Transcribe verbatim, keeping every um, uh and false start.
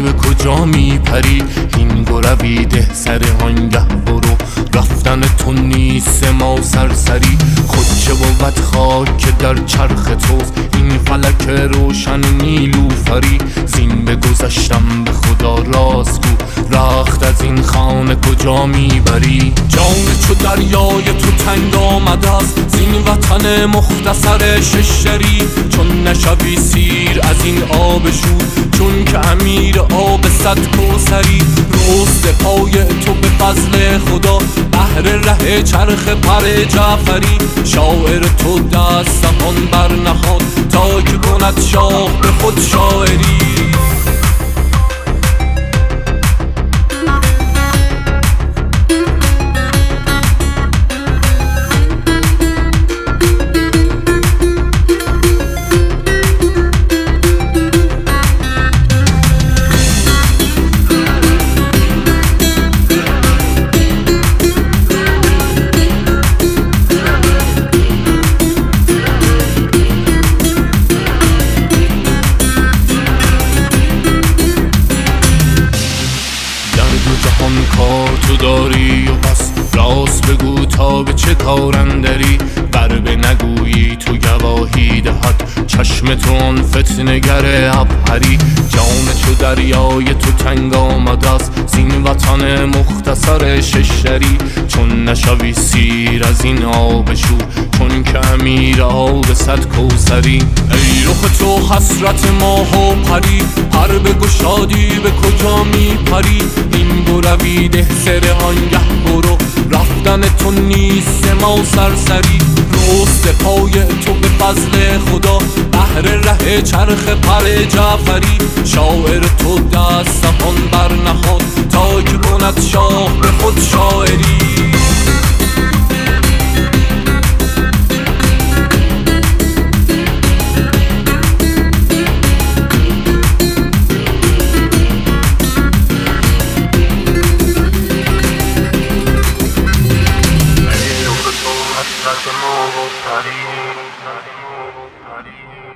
گشادی به کجا میپری؟ این گرویده سر آنگه برو، رفتن تو نیست ما سرسری. خود چه بود خاک که در چرخ توست، این فلک روشن نیلوفری. زین به گذشتم به خدا راست گو، رخت از این خانه کجا میبری؟ جان چو دریای تو تنگ آمده است، زین وطن مختصر ششدری. چون نشوی سیر از این آب شور، چون که امیر آب صد کوثری. رست پای تو به فضل خدا، بهر ره چرخ پر جعفری. شاعر تو دست زبان بر نهاد، تا که کند شاه به خود شاعری. کار تو داری و پس راست بگو تا به چه کار اندری. بر به نگویی تو گواهی دهد، چشم تو آن فتنگر عبهری. جان چو دریای تو تنگ آمده است، زین وطن مختصر ششدری. چون نشوی سیر از این آب شور، چون که امیر آب صد کوثری. ای رخ تو حسرت ماه و پری، پر به گشادی به کجا میپری؟ این گرویده سر آنگه برو، رفتن تو نیست ما سرسری. رست پای تو به فضل خدا، بهر ره چرخ پر جعفری. شاعر تو دست زبان بر نهاد، تا که کند شاه به خود شاعری. Like a mobile party, party, party.